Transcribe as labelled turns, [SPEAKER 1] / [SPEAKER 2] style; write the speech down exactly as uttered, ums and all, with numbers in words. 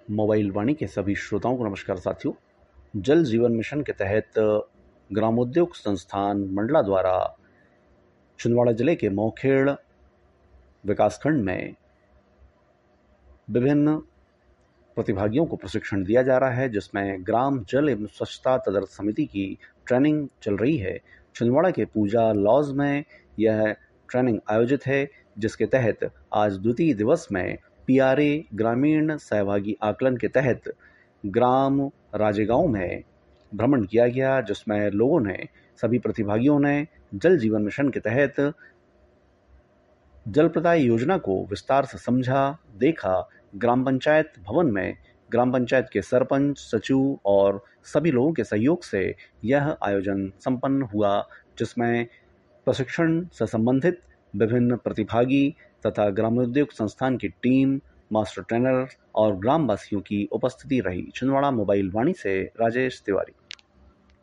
[SPEAKER 1] Mobile वाणी के सभी श्रोताओं को नमस्कार साथियों। जल जीवन मिशन के तहत ग्रामोद्योग संस्थान मंडला द्वारा छिंदवाड़ा जिले के मोखेड़ विकासखंड में विभिन्न प्रतिभागियों को प्रशिक्षण दिया जा रहा है, जिसमें ग्राम जल एवं स्वच्छता तदर्थ समिति की ट्रेनिंग चल रही है। छिंदवाड़ा के पूजा लॉज में यह ट्रेनिंग आयोजित है, जिसके तहत आज द्वितीय दिवस में पीआरए ग्रामीण सहभागी आकलन के तहत ग्राम राजेगांव में भ्रमण किया गया, जिसमें लोगों ने सभी प्रतिभागियों ने जल जीवन मिशन के तहत जल प्रदाय योजना को विस्तार से समझा, देखा। ग्राम पंचायत भवन में ग्राम पंचायत के सरपंच, सचिव और सभी लोगों के सहयोग से यह आयोजन संपन्न हुआ, जिसमें प्रशिक्षण से संबंधित विभिन्न प्रतिभागी तथा ग्रामोद्योग संस्थान की टीम, मास्टर ट्रेनर और ग्रामवासियों की उपस्थिति रही। छिंदवाड़ा मोबाइल वाणी से राजेश तिवारी।